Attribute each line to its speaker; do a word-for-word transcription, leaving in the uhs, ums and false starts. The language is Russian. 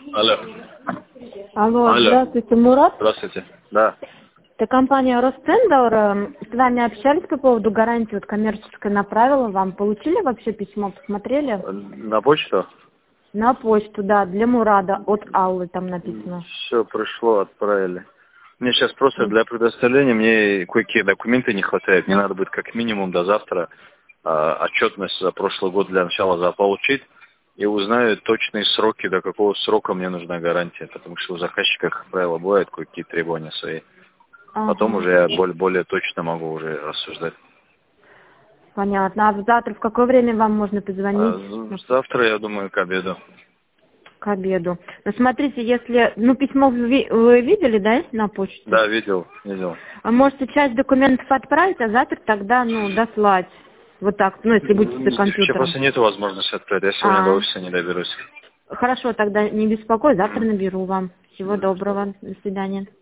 Speaker 1: Алло.
Speaker 2: Алло,
Speaker 1: Алло.
Speaker 2: здравствуйте, Мурат.
Speaker 1: Здравствуйте. Да.
Speaker 2: Это компания Ростендауэр. С вами общались по поводу гарантии, вот коммерческая направила вам. Получили вообще письмо, посмотрели?
Speaker 1: На почту?
Speaker 2: На почту, да, для Мурада, от Аллы там написано.
Speaker 1: Все пришло, отправили. Мне сейчас просто для предоставления мне кое-какие документы не хватает. Мне надо будет как минимум до завтра а, отчетность за прошлый год для начала за получить. И узнаю точные сроки, до какого срока мне нужна гарантия. Потому что у заказчика, как правило, бывают кое-какие требования свои.
Speaker 2: Ага.
Speaker 1: Потом уже я более, более точно могу уже рассуждать.
Speaker 2: Понятно. А завтра в какое время вам можно позвонить?
Speaker 1: А, завтра, я думаю, к обеду.
Speaker 2: К обеду. Ну, смотрите, если... Ну, письмо вы, ви- вы видели, да, на почте?
Speaker 1: Да, видел, видел.
Speaker 2: А можете часть документов отправить, а завтра тогда, ну, дослать. Вот так, ну, если будете за
Speaker 1: Сейчас
Speaker 2: компьютером.
Speaker 1: просто нет возможности отправить. Я сегодня
Speaker 2: А.
Speaker 1: до офиса не доберусь.
Speaker 2: Хорошо, тогда не беспокой, завтра наберу вам. Всего доброго, до свидания.